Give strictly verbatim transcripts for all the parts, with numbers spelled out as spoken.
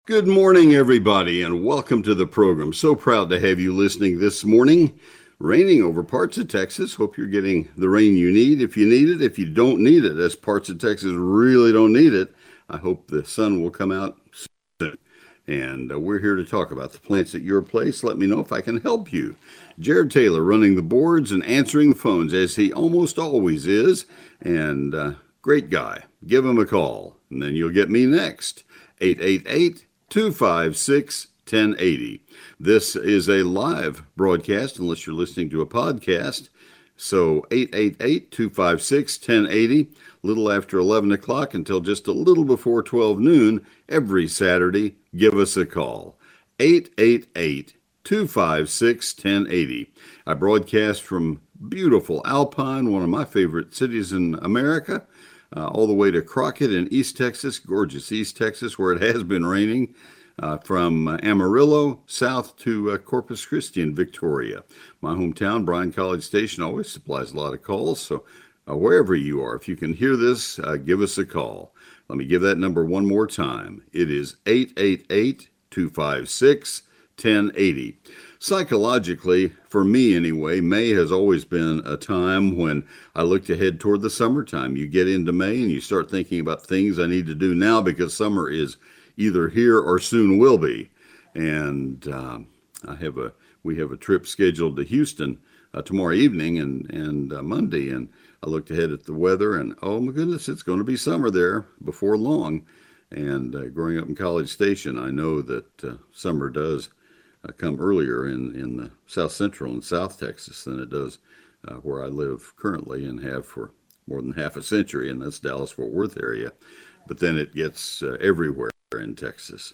Good morning, everybody, and welcome to the program. So proud to have you listening this morning. Raining over parts of Texas. Hope you're getting the rain you need. If you need it, if you don't need it, as parts of Texas really don't need it, I hope the sun will come out soon. And uh, we're here to talk about the plants at your place. Let me know if I can help you. Jared Taylor running the boards and answering the phones, as he almost always is. And uh, great guy. Give him a call, and then you'll get me next. eight eight eight, two five six, one zero eight zero. This is a live broadcast unless you're listening to a podcast. So eight eight eight, two five six, one zero eight zero, little after eleven o'clock until just a little before twelve noon every Saturday. Give us a call. eight eight eight, two five six, one zero eight zero. I broadcast from beautiful Alpine, one of my favorite cities in America. Uh, all the way to Crockett in East Texas, gorgeous East Texas, where it has been raining, uh, from uh, Amarillo south to uh, Corpus Christi in Victoria. My hometown, Bryan College Station, always supplies a lot of calls, so uh, wherever you are, if you can hear this, uh, give us a call. Let me give that number one more time. It is eight eight eight, two five six, one zero eight zero. Psychologically, for me anyway, May has always been a time when I look to head toward the summertime. You get into May and you start thinking about things I need to do now because summer is either here or soon will be. And um, I have a we have a trip scheduled to Houston uh, tomorrow evening and and uh, Monday, and I looked ahead at the weather, and oh my goodness, it's going to be summer there before long. And uh, growing up in College Station, I know that uh, summer does Uh, come earlier in, in the South Central and South Texas than it does uh, where I live currently and have for more than half a century, and that's Dallas-Fort Worth area. But then it gets uh, everywhere in Texas.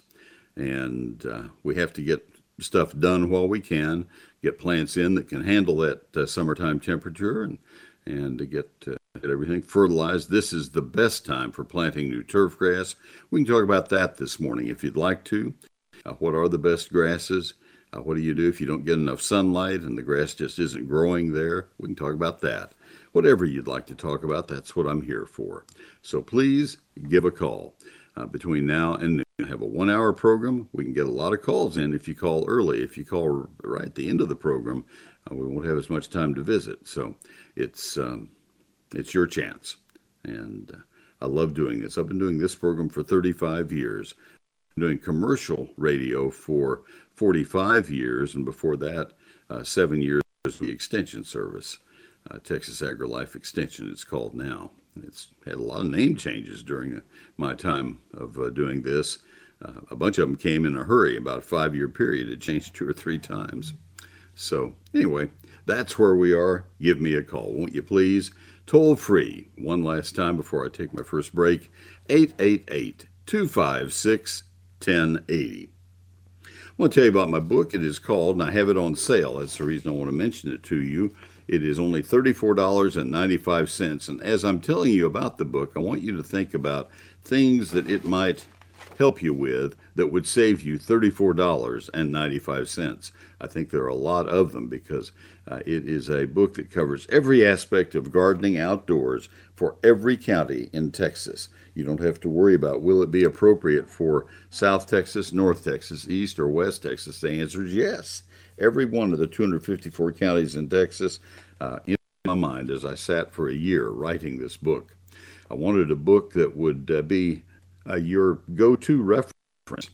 And uh, we have to get stuff done while we can, get plants in that can handle that uh, summertime temperature, and, and to get, uh, get everything fertilized. This is the best time for planting new turf grass. We can talk about that this morning if you'd like to. Uh, what are the best grasses? Uh, what do you do if you don't get enough sunlight and the grass just isn't growing there? We can talk about that. Whatever you'd like to talk about, that's what I'm here for. So please give a call. Uh, between now and noon, I have a one-hour program. We can get a lot of calls in if you call early. If you call right at the end of the program, uh, we won't have as much time to visit. So it's um, it's your chance. And uh, I love doing this. I've been doing this program for thirty-five years. Doing commercial radio for forty-five years, and before that, uh, seven years with the Extension Service, uh, Texas AgriLife Extension, it's called now. It's had a lot of name changes during uh, my time of uh, doing this. Uh, a bunch of them came in a hurry, about a five-year period. It changed two or three times. So anyway, that's where we are. Give me a call, won't you please? Toll free, one last time before I take my first break, eight eight eight, two five six, one zero eight zero. I want to tell you about my book. It is called, and I have it on sale. That's the reason I want to mention it to you. It is only thirty-four dollars and ninety-five cents. And as I'm telling you about the book, I want you to think about things that it might help you with that would save you thirty-four dollars and ninety-five cents. I think there are a lot of them because uh, it is a book that covers every aspect of gardening outdoors for every county in Texas. You don't have to worry about, will it be appropriate for South Texas, North Texas, East or West Texas? The answer is yes. Every one of the two hundred fifty-four counties in Texas, uh, in my mind as I sat for a year writing this book. I wanted a book that would uh, be uh, your go-to reference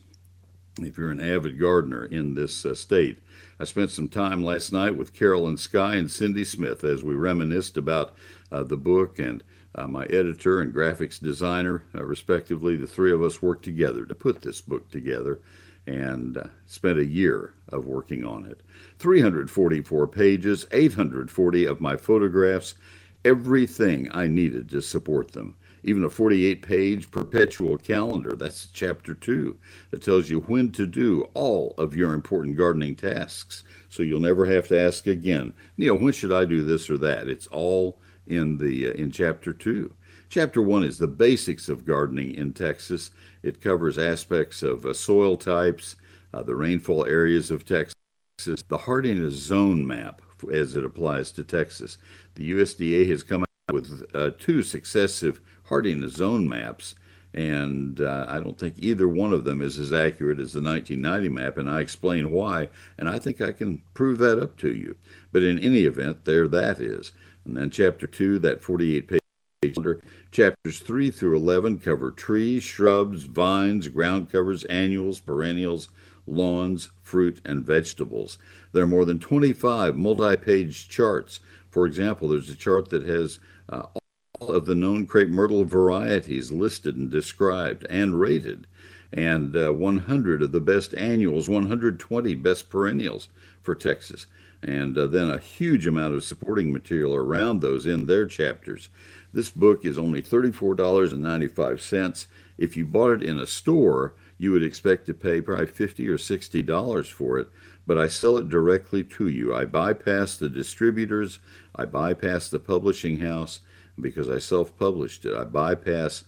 if you're an avid gardener in this uh, state. I spent some time last night with Carolyn Sky and Cindy Smith as we reminisced about uh, the book, and Uh, my editor and graphics designer, uh, respectively. The three of us worked together to put this book together and uh, spent a year of working on it. three hundred forty-four pages, eight hundred forty of my photographs, everything I needed to support them. Even a forty-eight page perpetual calendar, that's chapter two, that tells you when to do all of your important gardening tasks. So you'll never have to ask again, Neil, when should I do this or that? It's all in the uh, in chapter two. Chapter one is the basics of gardening in Texas. It covers aspects of uh, soil types, uh, the rainfall areas of Texas, the hardiness zone map as it applies to Texas. The U S D A has come out with uh, two successive hardiness zone maps, And uh, I don't think either one of them is as accurate as the nineteen ninety map, and I explain why, and I think I can prove that up to you. But in any event, there that is. And then chapter two, that forty-eight page calendar, chapters three through eleven cover trees, shrubs, vines, ground covers, annuals, perennials, lawns, fruit, and vegetables. There are more than twenty-five multi-page charts. For example, there's a chart that has uh, of the known crepe myrtle varieties listed and described and rated, and uh, one hundred of the best annuals, one hundred twenty best perennials for Texas, and uh, then a huge amount of supporting material around those in their chapters. This book is only thirty-four dollars and ninety-five cents. If you bought it in a store, you would expect to pay probably fifty dollars or sixty dollars for it, but I sell it directly to you. I bypass the distributors, I bypass the publishing house, because I self-published it. I bypass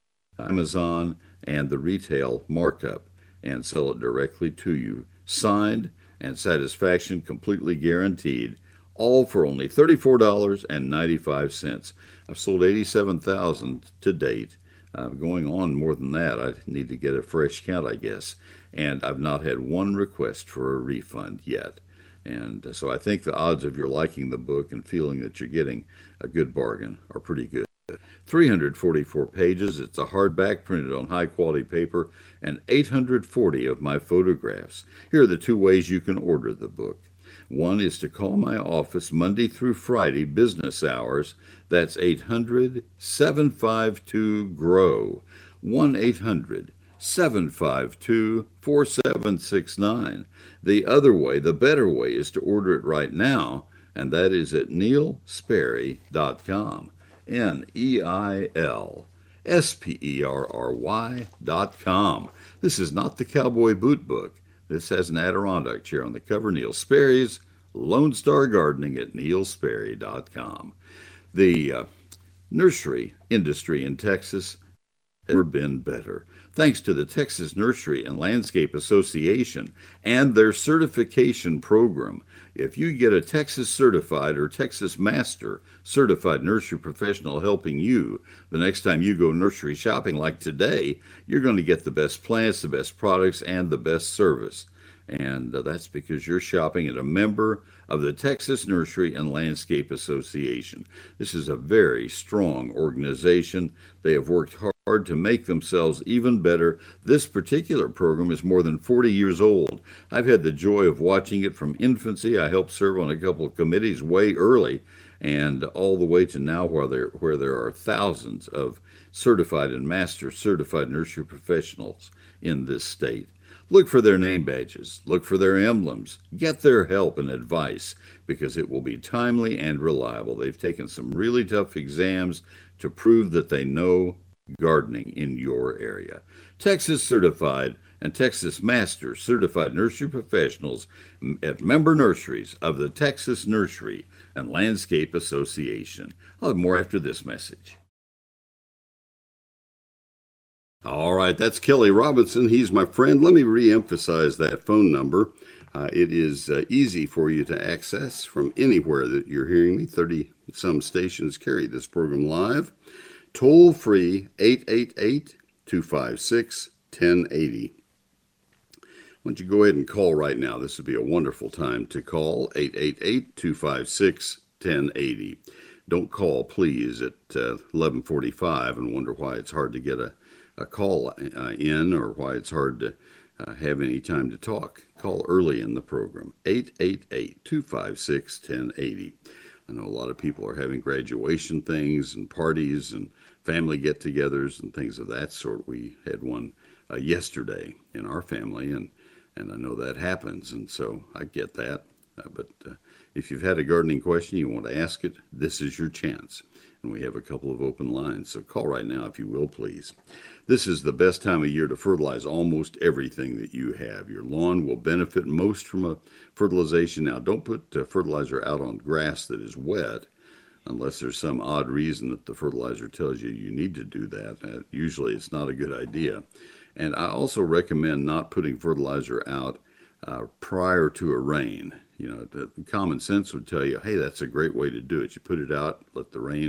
Amazon and the retail markup and sell it directly to you. Signed and satisfaction completely guaranteed, all for only thirty-four dollars and ninety-five cents. I've sold eighty-seven thousand to date. I'm going on more than that. I need to get a fresh count, I guess. And I've not had one request for a refund yet. And so I think the odds of your liking the book and feeling that you're getting a good bargain are pretty good. three hundred forty-four pages. It's a hardback printed on high quality paper and eight hundred forty of my photographs. Here are the two ways you can order the book. One is to call my office Monday through Friday business hours. That's eight hundred, seven five two, G R O W. one eight hundred, seven five two, four seven six nine. The other way, the better way, is to order it right now, and that is at neil sperry dot com. N E I L S P E R R Y dot com. This is not the Cowboy Boot Book. This has an Adirondack chair on the cover. Neil Sperry's Lone Star Gardening at neil sperry dot com. The uh, nursery industry in Texas has never been better. Thanks to the Texas Nursery and Landscape Association and their certification program. If you get a Texas Certified or Texas Master Certified Nursery Professional helping you, the next time you go nursery shopping like today, you're going to get the best plants, the best products, and the best service. And uh, that's because you're shopping at a member of the Texas Nursery and Landscape Association. This is a very strong organization. They have worked hard to make themselves even better. This particular program is more than forty years old. I've had the joy of watching it from infancy. I helped serve on a couple of committees way early, and all the way to now where there, where there are thousands of certified and master certified nursery professionals in this state. Look for their name badges, look for their emblems, get their help and advice, because it will be timely and reliable. They've taken some really tough exams to prove that they know gardening in your area. Texas Certified and Texas Master Certified Nursery Professionals at member nurseries of the Texas Nursery and Landscape Association. I'll have more after this message. All right, that's Kelly Robinson. He's my friend. Let me re-emphasize that phone number. Uh, it is uh, easy for you to access from anywhere that you're hearing me. thirty-some stations carry this program live. Toll free, eight eight eight, two five six, one oh eight oh. Why don't you go ahead and call right now? This would be a wonderful time to call, eight eight eight, two five six, one oh eight oh. Don't call, please, at uh, eleven forty-five and wonder why it's hard to get a a call uh, in, or why it's hard to uh, have any time to talk. Call early in the program, eight eight eight, two five six, one oh eight oh. I know a lot of people are having graduation things and parties and family get-togethers and things of that sort. We had one uh, yesterday in our family, and, and I know that happens, and so I get that. Uh, but uh, if you've had a gardening question, you want to ask it, this is your chance. And we have a couple of open lines, so call right now if you will, please. This is the best time of year to fertilize almost everything that you have. Your lawn will benefit most from a fertilization. Now, don't put uh, fertilizer out on grass that is wet unless there's some odd reason that the fertilizer tells you you need to do that. Uh, usually it's not a good idea. And I also recommend not putting fertilizer out uh, prior to a rain. You know, the common sense would tell you, hey, that's a great way to do it. You put it out, let the rain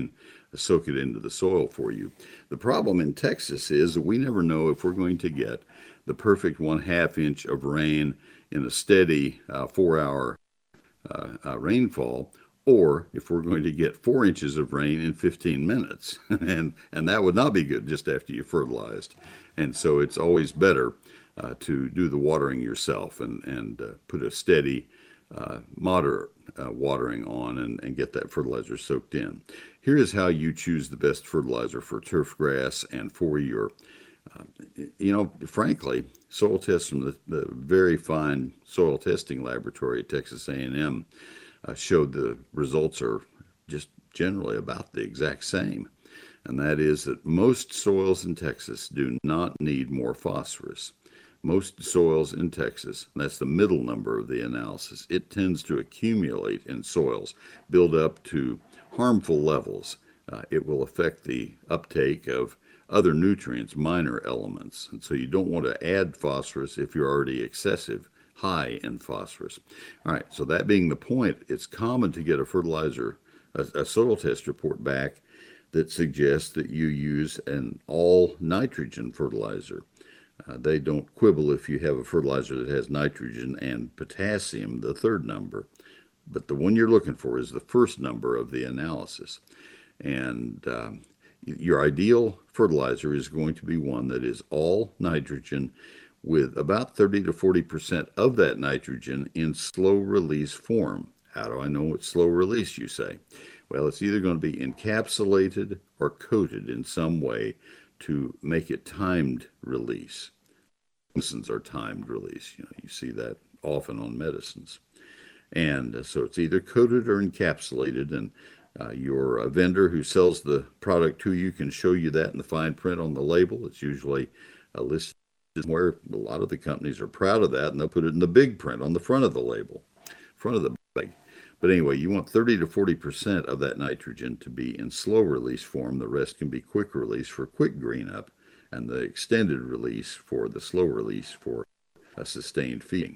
soak it into the soil for you. The problem in Texas is that we never know if we're going to get the perfect one half inch of rain in a steady uh, four hour uh, uh, rainfall, or if we're going to get four inches of rain in fifteen minutes. and, and that would not be good just after you fertilized. And so it's always better uh, to do the watering yourself and, and uh, put a steady, uh, moderate uh, watering on and, and get that fertilizer soaked in. Here is how you choose the best fertilizer for turf grass and for your, uh, you know, frankly, soil tests from the, the very fine soil testing laboratory at Texas A and M uh, showed the results are just generally about the exact same. And that is that most soils in Texas do not need more phosphorus. Most soils in Texas, that's the middle number of the analysis, it tends to accumulate in soils, build up to harmful levels. Uh, it will affect the uptake of other nutrients, minor elements. And so you don't want to add phosphorus if you're already excessive, high in phosphorus. All right, so that being the point, it's common to get a fertilizer, a, a soil test report back that suggests that you use an all nitrogen fertilizer. Uh, they don't quibble if you have a fertilizer that has nitrogen and potassium, the third number. But the one you're looking for is the first number of the analysis. And um, your ideal fertilizer is going to be one that is all nitrogen with about thirty to forty percent of that nitrogen in slow release form. How do I know it's slow release, you say? Well, it's either going to be encapsulated or coated in some way to make it timed release. Medicines are timed release. You know, you see that often on medicines. And uh, so it's either coated or encapsulated, and uh, your uh, vendor who sells the product to you can show you that in the fine print on the label. It's usually a list where a lot of the companies are proud of that, and they'll put it in the big print on the front of the label, front of the bag. But anyway, you want thirty to forty percent of that nitrogen to be in slow release form. The rest can be quick release for quick green up, and the extended release for the slow release for a sustained feeding.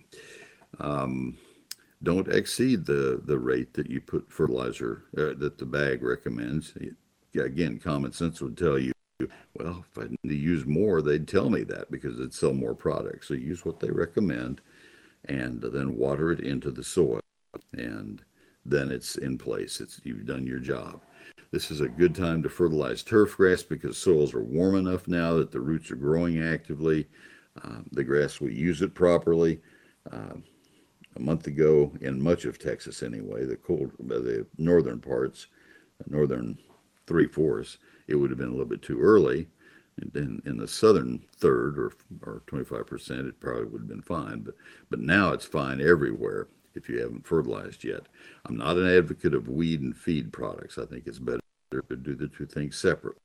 Um, don't exceed the, the rate that you put fertilizer, uh, that the bag recommends. It, again, common sense would tell you, well, if I need to use more, they'd tell me that because it'd sell more products. So use what they recommend and then water it into the soil. And then it's in place. It's you've done your job. This is a good time to fertilize turf grass because soils are warm enough now that the roots are growing actively. Uh, the grass will use it properly. Uh, a month ago, in much of Texas anyway, the cold, the northern parts, the northern three-fourths, it would have been a little bit too early. In, in the southern third or or twenty-five percent, it probably would have been fine. But but now it's fine everywhere if you haven't fertilized yet. I'm not an advocate of weed and feed products. I think it's better to do the two things separately.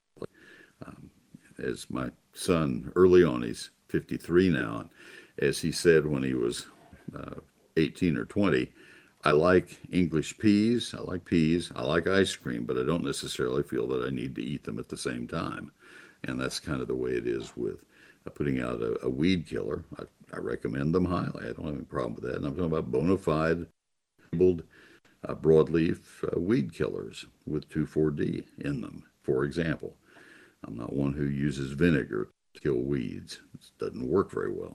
Um, as my son, early on, he's fifty-three now, and as he said when he was uh, eighteen or twenty, I like English peas, I like peas, I like ice cream, but I don't necessarily feel that I need to eat them at the same time. And that's kind of the way it is with uh, putting out a, a weed killer. I, I recommend them highly. I don't have any problem with that. And I'm talking about bona fide, labeled uh, broadleaf uh, weed killers with two four D in them, for example. I'm not one who uses vinegar to kill weeds. It doesn't work very well,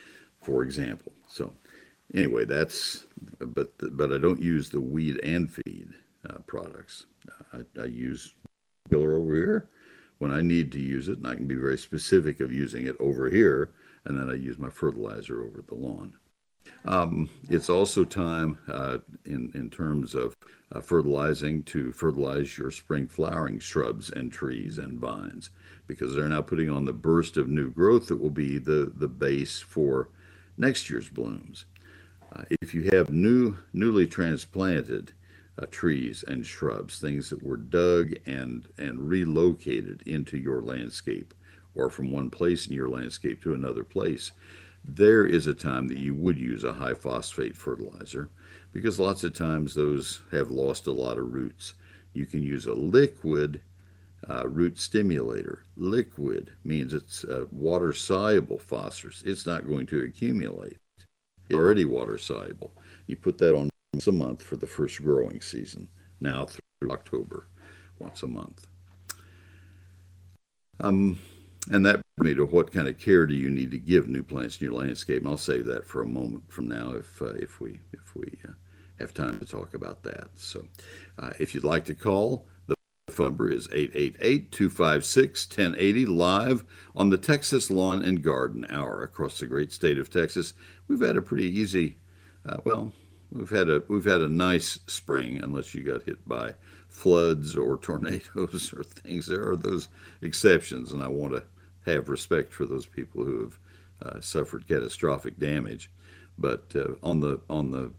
for example. So anyway, that's, but but I don't use the weed and feed uh, products. I, I use killer over here when I need to use it, and I can be very specific of using it over here, and then I use my fertilizer over the lawn. Um, it's also time uh, in, in terms of uh, fertilizing to fertilize your spring flowering shrubs and trees and vines, because they're now putting on the burst of new growth that will be the, the base for next year's blooms. Uh, if you have new, newly transplanted Uh, trees and shrubs, things that were dug and and relocated into your landscape or from one place in your landscape to another place, there is a time that you would use a high phosphate fertilizer because lots of times those have lost a lot of roots. You can use a liquid uh, root stimulator. Liquid means it's uh, water soluble phosphorus. It's not going to accumulate. It's already water soluble. You put that on once a month for the first growing season, now through October, once a month. Um, and that brings me to what kind of care do you need to give new plants in your landscape? And I'll save that for a moment from now if uh, if we if we uh, have time to talk about that. So, uh, if you'd like to call, the phone number is eight eight eight, two five six, one oh eight oh live on the Texas Lawn and Garden Hour across the great state of Texas. We've had a pretty easy, uh, well, we've had a we've had a nice spring, unless you got hit by floods or tornadoes or things. There are those exceptions, and I want to have respect for those people who have uh, suffered catastrophic damage. But uh, on the on the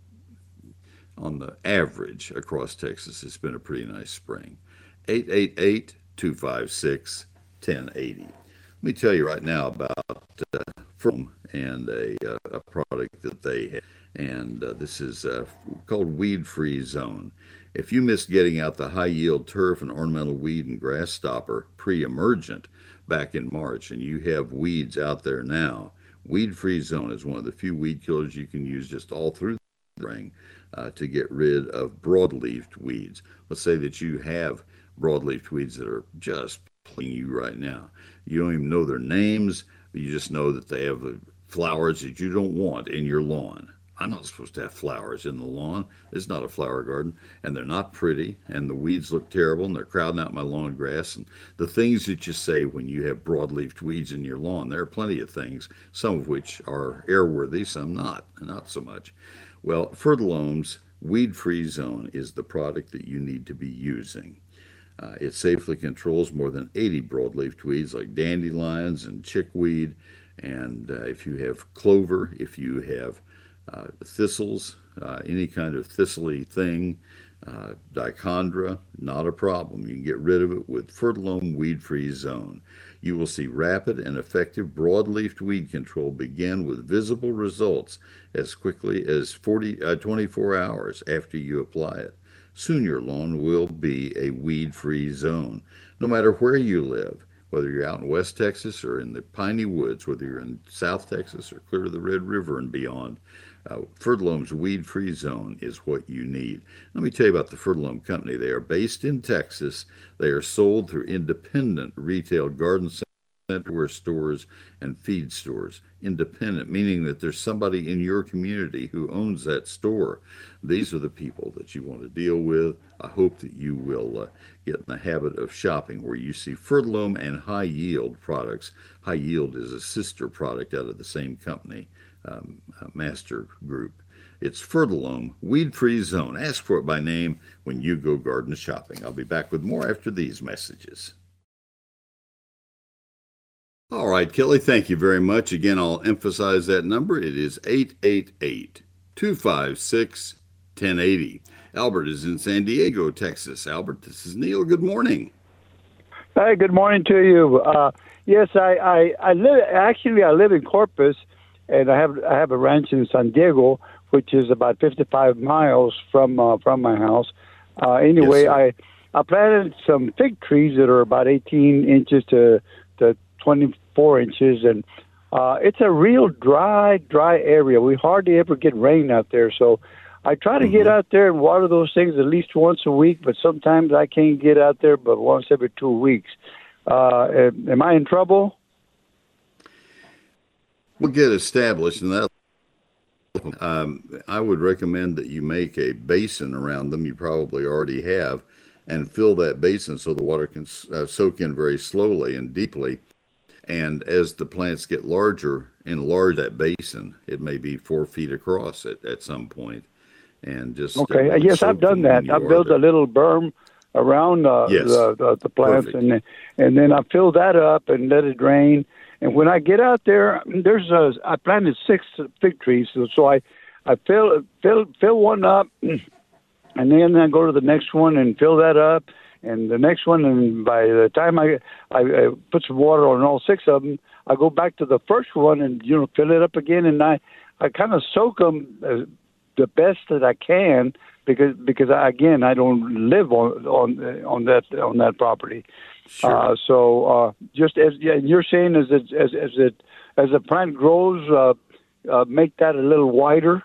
on the average across Texas, it's been a pretty nice spring. eight eight eight, two five six, one oh eight oh. Let me tell you right now about uh, From and a, uh, a product that they have. And uh, this is uh, called Weed Free Zone. If you missed getting out the high yield turf and ornamental weed and grass stopper pre emergent back in March, and you have weeds out there now, Weed Free Zone is one of the few weed killers you can use just all through the spring uh, to get rid of broadleafed weeds. Let's say that you have broadleaf weeds that are just plaguing you right now. You don't even know their names. You just know that they have flowers that you don't want in your lawn. I'm not supposed to have flowers in the lawn. It's not a flower garden, and they're not pretty, and the weeds look terrible, and they're crowding out my lawn grass. And the things that you say when you have broadleafed weeds in your lawn, there are plenty of things, some of which are airworthy, some not, not so much. Well, Fertilome's Weed Free Zone is the product that you need to be using. Uh, it safely controls more than eighty broadleaf weeds like dandelions and chickweed. And uh, if you have clover, if you have uh, thistles, uh, any kind of thistly thing, uh, dichondra, not a problem. You can get rid of it with Fertilome Weed Free Zone. You will see rapid and effective broadleaf weed control begin with visible results as quickly as forty, uh, twenty-four hours after you apply it. Soon your lawn will be a weed-free zone, no matter where you live, whether you're out in West Texas or in the piney woods, whether you're in South Texas or clear to the Red River and beyond. Uh, Fertilome's weed-free zone is what you need. Let me tell you about the Fertilome Company. They are based in Texas. They are sold through independent retail garden centers, stores, and feed stores. Independent, meaning that there's somebody in your community who owns that store. These are the people that you want to deal with. I hope that you will uh, get in the habit of shopping where you see Fertilome and High Yield products. High Yield is a sister product out of the same company, um, uh, Master Group. It's Fertilome Weed Free Zone. Ask for it by name when you go garden shopping. I'll be back with more after these messages. All right, Kelly, thank you very much. Again, I'll emphasize that number. It is eight eight eight, two five six, one oh eight oh. Albert is in San Diego, Texas. Albert, this is Neil. Good morning. Hi, good morning to you. Uh, yes, I, I, I live, actually, I live in Corpus, and I have I have a ranch in San Diego, which is about fifty-five miles from uh, from my house. Uh, anyway, yes, I, I planted some fig trees that are about eighteen inches to, to twenty-four inches, and uh, it's a real dry, dry area. We hardly ever get rain out there, so I try to mm-hmm. get out there and water those things at least once a week, but sometimes I can't get out there but once every two weeks. Uh, am I in trouble? We'll get established, and that um, I would recommend that you make a basin around them. You probably already have, and fill that basin so the water can uh, soak in very slowly and deeply. And as the plants get larger, enlarge that basin. It may be four feet across at, at some point. And just okay. Uh, yes, I've done that. I built a little berm around uh, yes. the, the the plants, Perfect. and and then I fill that up and let it drain. And when I get out there, there's a I planted six fig trees, so, so I I fill fill fill one up, and then I go to the next one and fill that up, and the next one, and by the time I I, I put some water on all six of them, I go back to the first one and you know fill it up again, and I I kind of soak them Uh, the best that I can because because I, again I don't live on on on that on that property. Sure. Uh, so uh, just as yeah, you're saying, as it as as it as the plant grows, uh, uh, make that a little wider.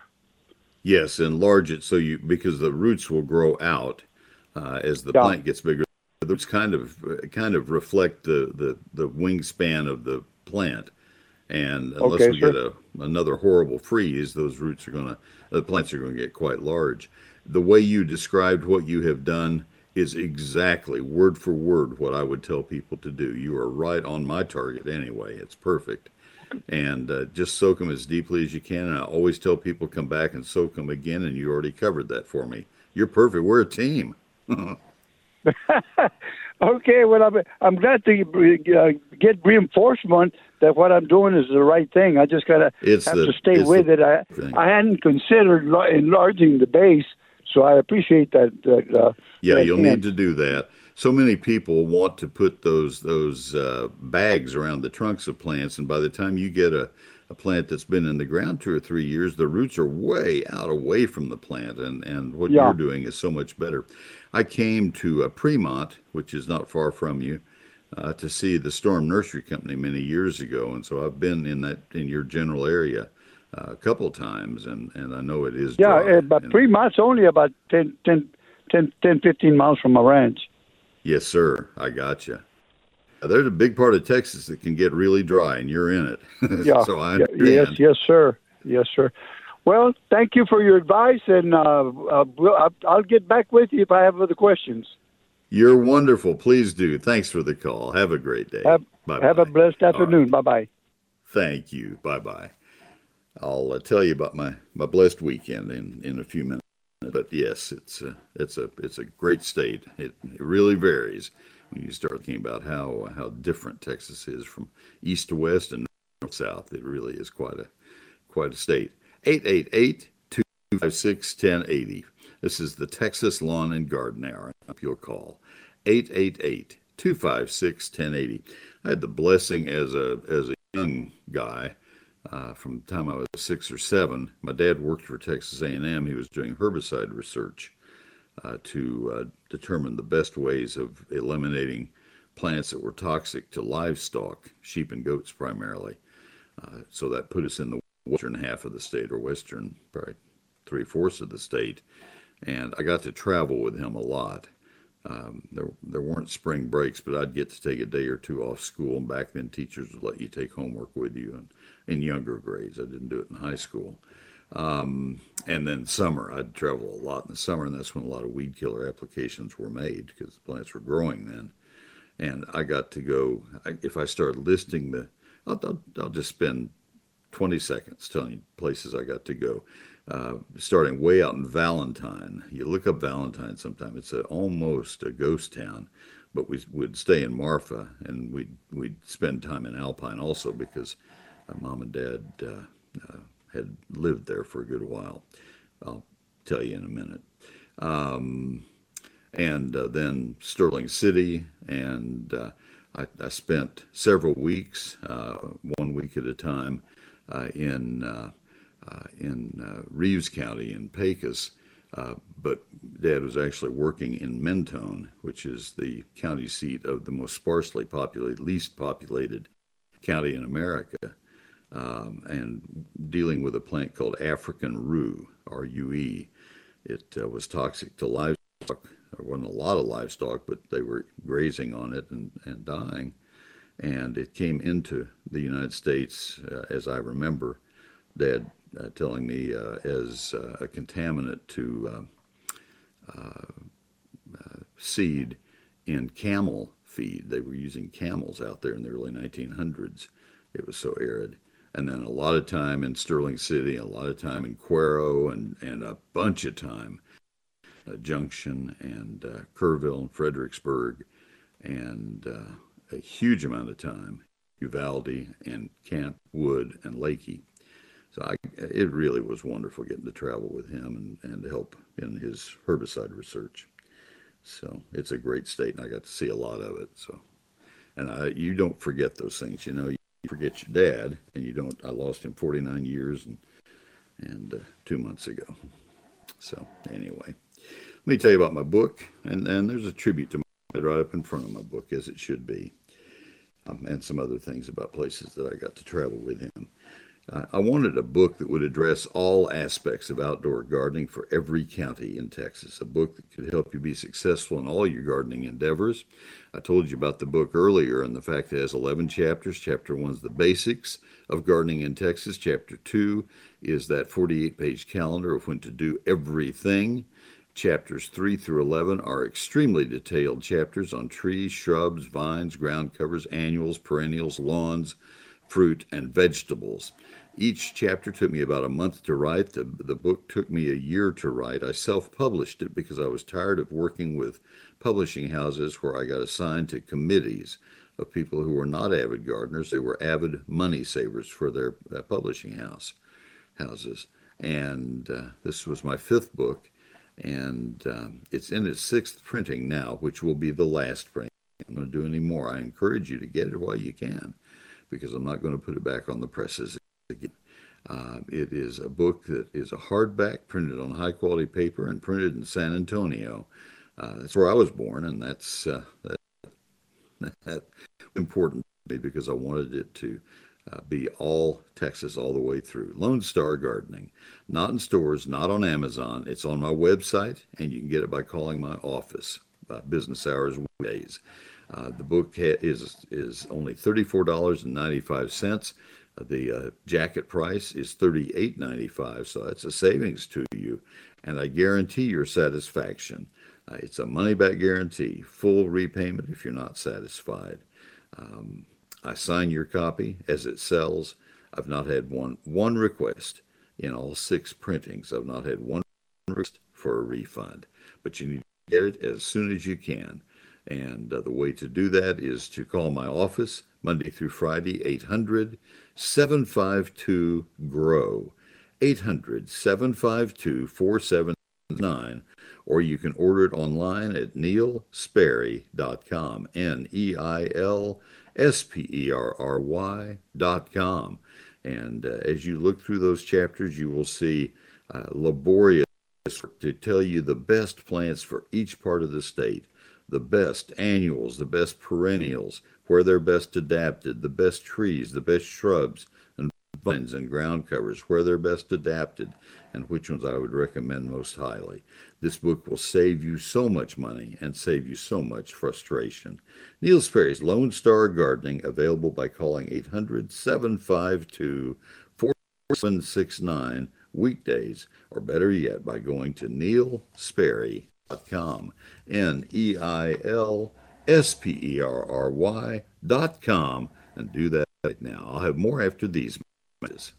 Yes, enlarge it so you because the roots will grow out uh, as the Yeah. plant gets bigger. those kind of kind of reflect the, the, the wingspan of the plant. And unless Okay, we sir. get a another horrible freeze, those roots are going to the plants are going to get quite large. The way you described what you have done is exactly word for word what I would tell people to do. You are right on my target anyway. It's perfect. And uh, just soak them as deeply as you can. And I always tell people come back and soak them again. And you already covered that for me. You're perfect. We're a team. Okay, well, I'm, I'm glad to uh, get reinforcement that what I'm doing is the right thing. I just gotta It's have the- to stay it's with the it. I thing. I hadn't considered lo- enlarging the base, so I appreciate that. that uh, Yeah, that you'll hint. need to do that. So many people want to put those those uh, bags around the trunks of plants, and by the time you get a, a plant that's been in the ground two or three years, the roots are way out away from the plant, and, and what Yeah. you're doing is so much better. I came to uh, Fremont, which is not far from you, uh, to see the Storm Nursery Company many years ago, and so I've been in that in your general area uh, a couple times, and, and I know it is Yeah, dry. uh, but And- Fremont's only about ten, ten, ten, ten, fifteen miles from my ranch. Yes, sir. I got you. There's a big part of Texas that can get really dry, and you're in it. Yeah. So I yeah, understand. yes, yes, sir. Yes, sir. Well, thank you for your advice, and uh, uh, we'll, I'll- I'll get back with you if I have other questions. You're wonderful. Please do. Thanks for the call. Have a great day. Have, Bye have a blessed afternoon. Bye bye. Thank you. Bye bye. I'll uh, tell you about my, my blessed weekend in, in a few minutes. But yes, it's a, it's a it's a great state. It, it really varies when you start thinking about how how different Texas is from east to west and north to south. It really is quite a quite a state. eight eight eight, two five six, one zero eight zero. This is the Texas Lawn and Garden Hour. I hope you'll call eight eight eight, two five six, one zero eight zero. I had the blessing as a as a young guy. Uh, from the time I was six or seven, my dad worked for Texas A and M. He was doing herbicide research uh, to uh, determine the best ways of eliminating plants that were toxic to livestock, sheep and goats primarily. Uh, so that put us in the western half of the state, or western, probably three-fourths of the state. And I got to travel with him a lot. Um, there, there weren't spring breaks, but I'd get to take a day or two off school. And back then, teachers would let you take homework with you. And in younger grades, I didn't do it in high school. Um, and then summer, I'd travel a lot in the summer, and that's when a lot of weed killer applications were made because the plants were growing then. And I got to go. I, if I start listing the, I'll, I'll, I'll just spend twenty seconds telling you places I got to go. Uh, starting way out in Valentine. You look up Valentine sometime. It's a, almost a ghost town, but we would stay in Marfa, and we'd, we'd spend time in Alpine also because my mom and dad uh, uh, had lived there for a good while. I'll tell you in a minute. Um, and uh, then Sterling City, and uh, I, I spent several weeks, uh, one week at a time, uh, in uh, uh, in uh, Reeves County in Pecos, uh, but Dad was actually working in Mentone, which is the county seat of the most sparsely populated, least populated county in America, um, and dealing with a plant called African rue, R U E. It uh, was toxic to livestock. There wasn't a lot of livestock, but they were grazing on it and, and dying. And it came into the United States, uh, as I remember, Dad uh, telling me, uh, as uh, a contaminant to uh, uh, seed in camel feed. They were using camels out there in the early nineteen hundreds. It was so arid. And then a lot of time in Sterling City, a lot of time in Cuero, and, and a bunch of time uh, Junction and uh, Kerrville and Fredericksburg, and uh, a huge amount of time Uvalde and Camp Wood and Lakey. So I, it really was wonderful getting to travel with him and, and to help in his herbicide research. So it's a great state, and I got to see a lot of it. So, and I, you don't forget those things, you know. You forget your dad, and you don't. I lost him forty-nine years and and uh, two months ago. So anyway, let me tell you about my book, and and there's a tribute to my right up in front of my book, as it should be, um, and some other things about places that I got to travel with him. Uh, I wanted a book that would address all aspects of outdoor gardening for every county in Texas, a book that could help you be successful in all your gardening endeavors. I told you about the book earlier and the fact that it has eleven chapters. Chapter one is the basics of gardening in Texas. Chapter two is that forty-eight page calendar of when to do everything. Chapters three through eleven are extremely detailed chapters on trees, shrubs, vines, ground covers, annuals, perennials, lawns, fruit, and vegetables. Each chapter took me about a month to write. The, the book took me a year to write. I self-published it because I was tired of working with publishing houses where I got assigned to committees of people who were not avid gardeners. They were avid money savers for their uh, publishing house houses. And uh, this was my fifth book, and um, it's in its sixth printing now, which will be the last printing. I'm not going to do any more. I encourage you to get it while you can, because I'm not going to put it back on the presses again. Uh, it is a book that is a hardback printed on high quality paper and printed in San Antonio. Uh, that's where I was born, and that's uh, that, that important to me because I wanted it to uh, be all Texas all the way through. Lone Star Gardening, not in stores, not on Amazon. It's on my website, and you can get it by calling my office, uh, business hours, weekdays. Uh, the book ha- is is only thirty-four dollars and ninety-five cents. Uh, the uh, jacket price is thirty-eight ninety-five, so that's a savings to you, and I guarantee your satisfaction. Uh, it's a money-back guarantee, full repayment if you're not satisfied. Um, I sign your copy as it sells. I've not had one one request in all six printings. I've not had one request for a refund, but you need to get it as soon as you can. And uh, the way to do that is to call my office Monday through Friday, eight hundred, seven five two, G R O W, eight hundred, seven five two, four seven nine, or you can order it online at neil sperry dot com, N E I L S P E R R Y dot com. And uh, as you look through those chapters, you will see uh, laborious work to tell you the best plants for each part of the state, the best annuals, the best perennials, where they're best adapted, the best trees, the best shrubs and vines and ground covers, where they're best adapted, and which ones I would recommend most highly. This book will save you so much money and save you so much frustration. Neil Sperry's Lone Star Gardening, available by calling eight hundred, seven five two, four seven six nine weekdays, or better yet, by going to neil sperry dot com, N E I L S P E R R Y dot com, and do that right now. I'll have more after these messages.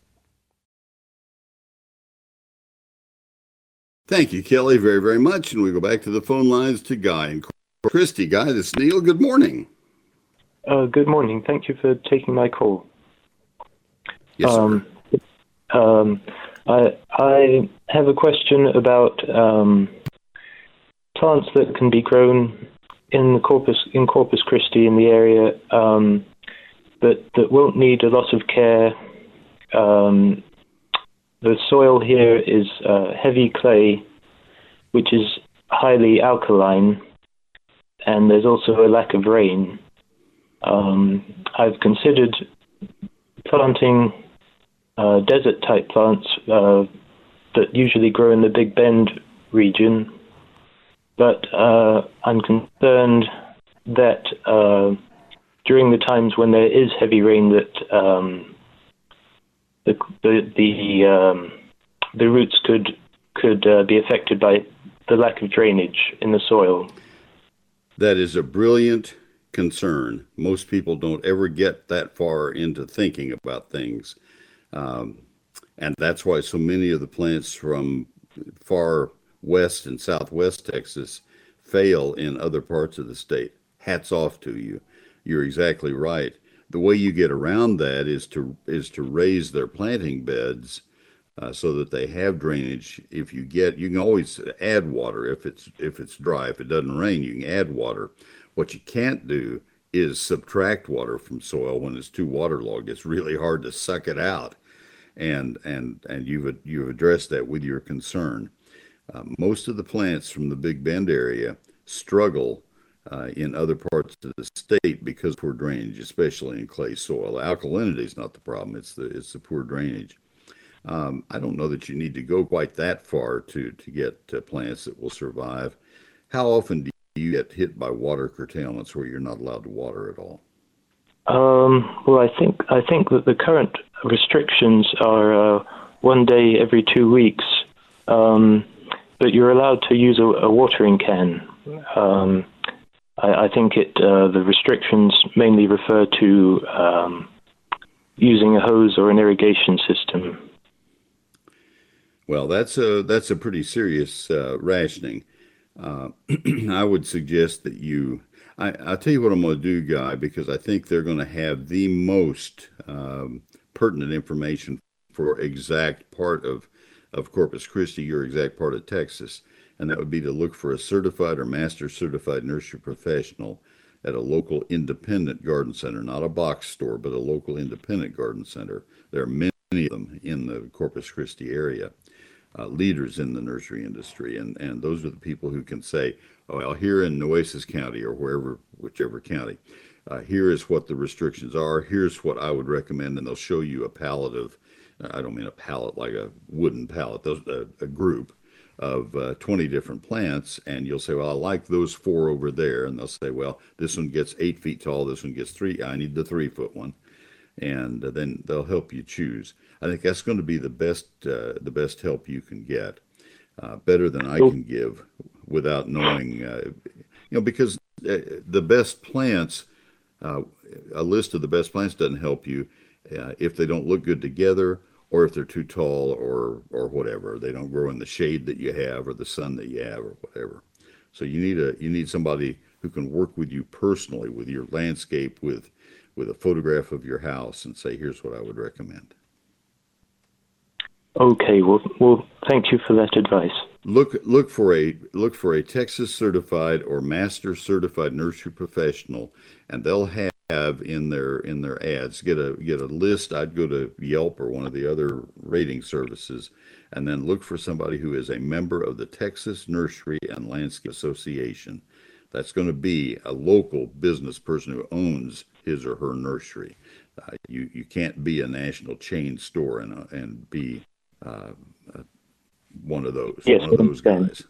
Thank you, Kelly, very, very much. And we go back to the phone lines to Guy and Christy. Guy, this is Neil. Good morning. Uh, good morning. Thank you for taking my call. Yes, um, um, I, I have a question about um, plants that can be grown in the Corpus in Corpus Christi in the area, um, that that won't need a lot of care. Um, the soil here is uh, heavy clay, which is highly alkaline, and there's also a lack of rain. Um, I've considered planting uh, desert-type plants uh, that usually grow in the Big Bend region, but uh, I'm concerned that uh, during the times when there is heavy rain, that um, the the the, um, the roots could could uh, be affected by the lack of drainage in the soil. That is a brilliant concern. Most people don't ever get that far into thinking about things. Um, and that's why so many of the plants from far west and southwest Texas fail in other parts of the state. Hats off to you. You're exactly right. The way you get around that is to is to raise their planting beds uh, so that they have drainage. If you get, you can always add water if it's if it's dry. If it doesn't rain, you can add water. What you can't do is subtract water from soil when it's too waterlogged. It's really hard to suck it out, and and and you've you've addressed that with your concern. Uh, most of the plants from the Big Bend area struggle uh, in other parts of the state because of poor drainage, especially in clay soil. Alkalinity is not the problem; it's the it's the poor drainage. Um, I don't know that you need to go quite that far to to get uh, plants that will survive. How often do you get hit by water curtailments where you're not allowed to water at all? Um, well, I think I think that the current restrictions are uh, one day every two weeks, um, but you're allowed to use a, a watering can. Um, I, I think it uh, the restrictions mainly refer to um, using a hose or an irrigation system. Well, that's a that's a pretty serious uh, rationing. Uh, I would suggest that you. I, I'll tell you what I'm going to do, Guy, because I think they're going to have the most um, pertinent information for exact part of of Corpus Christi, your exact part of Texas, and that would be to look for a certified or master certified nursery professional at a local independent garden center, not a box store, but a local independent garden center. There are many of them in the Corpus Christi area. Uh, leaders in the nursery industry, and, and those are the people who can say, oh, well, here in Nueces County or wherever, whichever county, uh, here is what the restrictions are, here's what I would recommend, and they'll show you a pallet of, I don't mean a pallet like a wooden pallet, those, a, a group of uh, twenty different plants, and you'll say, well, I like those four over there, and they'll say, well, this one gets eight feet tall, this one gets three, I need the three foot one, and uh, then they'll help you choose. I think that's going to be the best uh, the best help you can get, uh, better than I can give without knowing, uh, you know, because uh, the best plants, uh, a list of the best plants doesn't help you uh, if they don't look good together or if they're too tall or or whatever. They don't grow in the shade that you have or the sun that you have or whatever. So you need a you need somebody who can work with you personally with your landscape, with with a photograph of your house, and say, here's what I would recommend. Okay, well, well, thank you for that advice. Look, look for a look for a Texas certified or master certified nursery professional, and they'll have in their in their ads get a get a list. I'd go to Yelp or one of the other rating services, and then look for somebody who is a member of the Texas Nursery and Landscape Association. That's going to be a local business person who owns his or her nursery. Uh, you you can't be a national chain store and uh, and be Uh, uh, one of those, yes, one of those guys.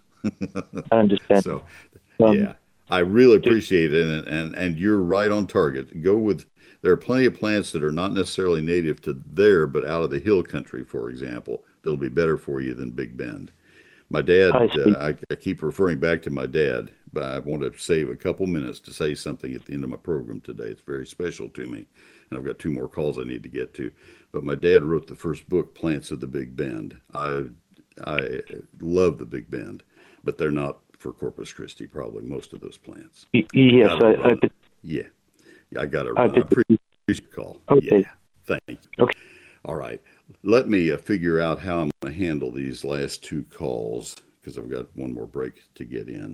I understand. So, um, yeah, I really appreciate it, and, and and you're right on target. Go with. There are plenty of plants that are not necessarily native to there, but out of the hill country, for example, that'll be better for you than Big Bend. My dad, I, uh, I, I keep referring back to my dad, but I want to save a couple minutes to say something at the end of my program today. It's very special to me, and I've got two more calls I need to get to. But my dad wrote the first book, Plants of the Big Bend. I I love the Big Bend, but they're not for Corpus Christi, probably, most of those plants. Y- yes, I, I, I Yeah, yeah, I got a, I I did. appreciate the call. Okay. Yeah, thank you. Okay. All right. Let me uh, figure out how I'm going to handle these last two calls because I've got one more break to get in.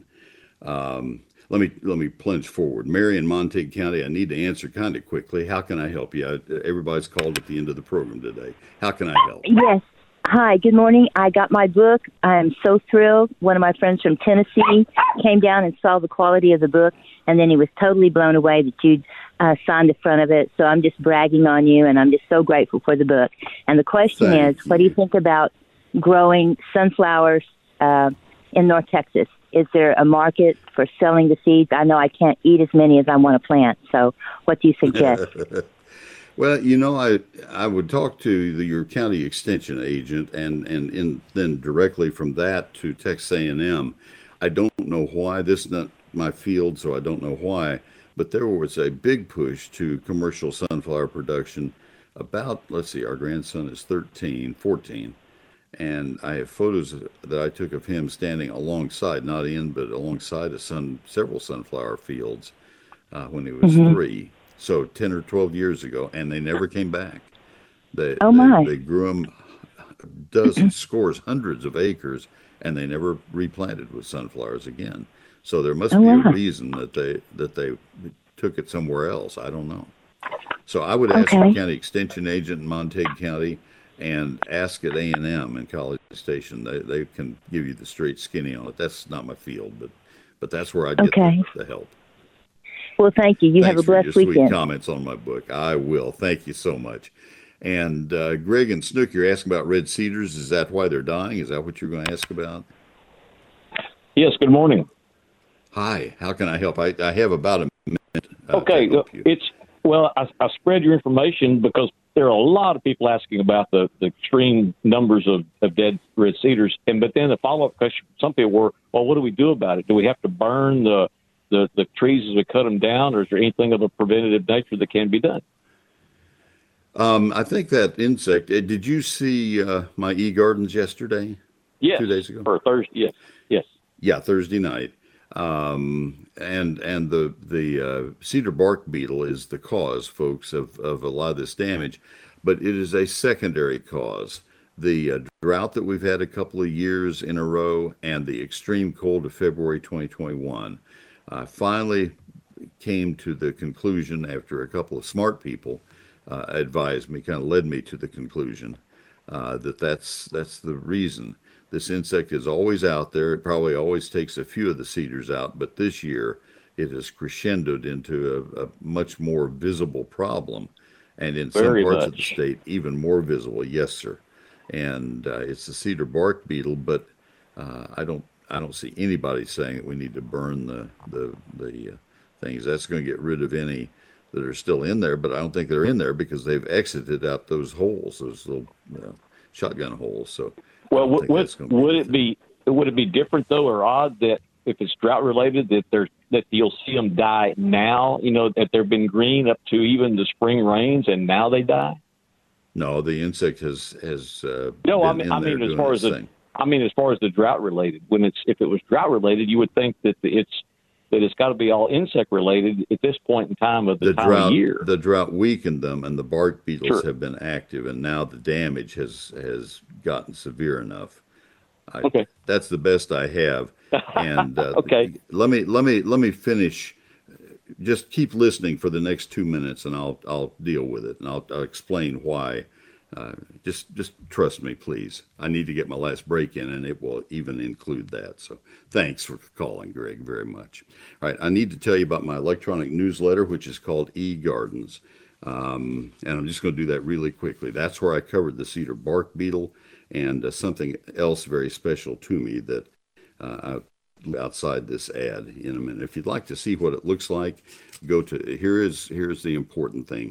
Um, let me let me plunge forward. Mary in Montague County, I need to answer kind of quickly. How can I help you? I, everybody's called at the end of the program today. How can I help? Yes. Hi, good morning. I got my book. I'm so thrilled. One of my friends from Tennessee came down and saw the quality of the book, and then he was totally blown away that you'd uh, signed the front of it. So I'm just bragging on you, and I'm just so grateful for the book. And the question Thank is, what do you think about growing sunflowers uh, in North Texas? Is there a market for selling the seeds? I know I can't eat as many as I want to plant. So what do you suggest? Well, you know, I I would talk to the, your county extension agent, and and in, then directly from that to Texas A and M. I don't know why. This is not my field, so I don't know why. But there was a big push to commercial sunflower production about, let's see, our grandson is thirteen, fourteen. And I have photos that I took of him standing alongside, not in, but alongside of sun, several sunflower fields uh, when he was Mm-hmm. three. So ten or twelve years ago, and they never came back. They, Oh, they, my. they grew them dozens, scores, hundreds of acres, and they never replanted with sunflowers again. So there must Oh, be wow. a reason that they that they took it somewhere else. I don't know. So I would ask Okay. the county extension agent in Montague County and ask at A and M in College Station. They they can give you the straight skinny on it. That's not my field, but but that's where I get Okay. the, the help. Well, thank you. You Thanks have a for your blessed sweet weekend. comments on my book. I will. Thank you so much. And uh, Greg and Snook, you're asking about red cedars. Is that why they're dying? Is that what you're going to ask about? Yes, good morning. Hi, how can I help? I, I have about a minute. Uh, Okay, to help you. it's well, I, I spread your information because there are a lot of people asking about the, the extreme numbers of, of dead red cedars, and but then the follow up question, some people were, well, what do we do about it? Do we have to burn the the, the trees as we cut them down, or is there anything of a preventative nature that can be done? Um, I think that insect. uh, Did you see uh, my e gardens yesterday? Yes, Two days ago. or Thursday. Yes, yes. Yeah, Thursday night. Um, and and the the uh, cedar bark beetle is the cause, folks, of, of a lot of this damage, but it is a secondary cause. The uh, drought that we've had a couple of years in a row and the extreme cold of February twenty twenty-one uh, finally came to the conclusion after a couple of smart people uh, advised me, kind of led me to the conclusion uh, that that's that's the reason. This insect is always out there. It probably always takes a few of the cedars out, but this year it has crescendoed into a, a much more visible problem, and in Very some parts of the much. state, even more visible. Yes, sir. And uh, it's the cedar bark beetle, but uh, I don't I don't see anybody saying that we need to burn the the the uh, things. That's going to get rid of any that are still in there, but I don't think they're in there because they've exited out those holes, those little you know, shotgun holes. So. I Well, don't would think that's would, gonna would it anything. be would it be different though, or odd that if it's drought related that there's that you'll see them die now? You know that they've been green up to even the spring rains, and now they die. No, the insect has has uh, No, I been mean in I there mean as doing far its as the thing. I mean as far as the drought related. When it's if it was drought related, you would think that it's that it's got to be all insect related at this point in time of the, The time drought of year. the drought weakened them, and the bark beetles Sure. have been active, and now the damage has has gotten severe enough. I, Okay. That's the best I have. And uh, Okay. let me let me let me finish. Just keep listening for the next two minutes, and I'll I'll deal with it, and I'll, I'll explain why. Uh, just just trust me, please. I need to get my last break in, and it will even include that. So thanks for calling, Greg, very much. All right, I need to tell you about my electronic newsletter, which is called eGardens. Um, and I'm just going to do that really quickly. That's where I covered the cedar bark beetle and uh, something else very special to me that uh, I, outside this ad in a minute. If you'd like to see what it looks like, go to here is here's the important thing.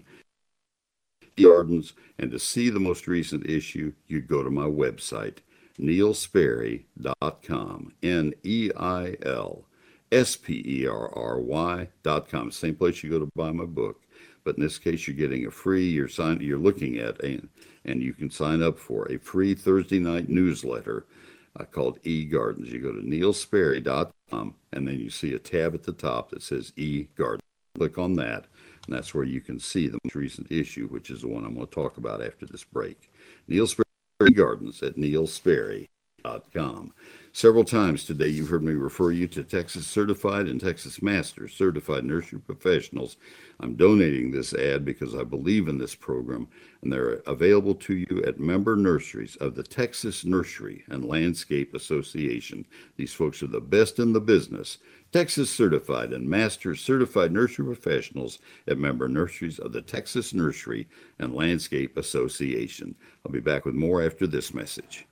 Gardens, and to see the most recent issue, you go to my website, neil sperry dot com, N E I L S P E R R Y dot com. Same place you go to buy my book, but in this case, you're getting a free. You're sign, You're looking at a, and you can sign up for a free Thursday night newsletter uh, called eGardens. You go to neil sperry dot com, and then you see a tab at the top that says eGardens. Click on that. And that's where you can see the most recent issue, which is the one I'm going to talk about after this break. Neil Sperry Gardens at neil sperry dot com. Several times today, you've heard me refer you to Texas Certified and Texas Masters Certified Nursery Professionals. I'm donating this ad because I believe in this program, and they're available to you at member nurseries of the Texas Nursery and Landscape Association. These folks are the best in the business. Texas Certified and Master Certified Nursery Professionals at member nurseries of the Texas Nursery and Landscape Association. I'll be back with more after this message.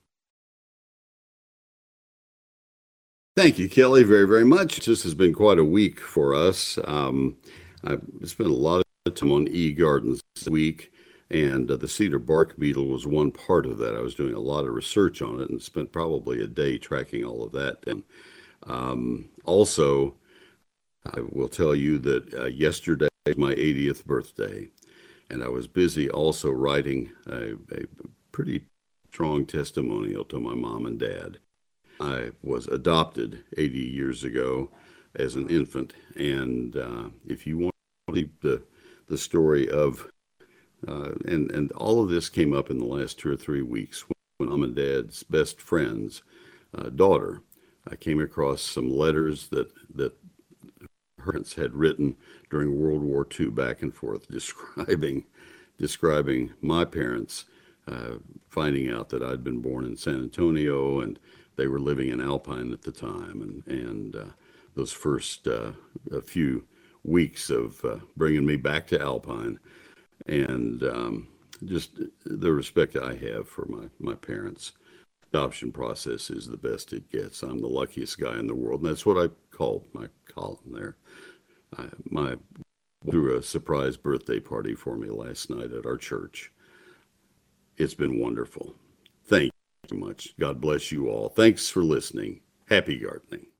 Thank you, Kelly, very, very much. This has been quite a week for us. Um, I've spent a lot of time on eGardens this week, and uh, the cedar bark beetle was one part of that. I was doing a lot of research on it and spent probably a day tracking all of that. And um, also, I will tell you that uh, yesterday was my eightieth birthday, and I was busy also writing a, a pretty strong testimonial to my mom and dad. I was adopted eighty years ago as an infant, and uh, if you want to read the the story of uh, and and all of this came up in the last two or three weeks when mom and dad's best friend's uh, daughter, I came across some letters that that her parents had written during World War Two back and forth, describing describing my parents uh, finding out that I'd been born in San Antonio and they were living in Alpine at the time, and and uh, those first uh, a few weeks of uh, bringing me back to Alpine, and um, just the respect I have for my, my parents. Adoption process is the best it gets. I'm the luckiest guy in the world, and that's what I called my column there. I, my threw a surprise birthday party for me last night at our church. It's been wonderful. Thank you so much. God bless you all. Thanks for listening. Happy gardening.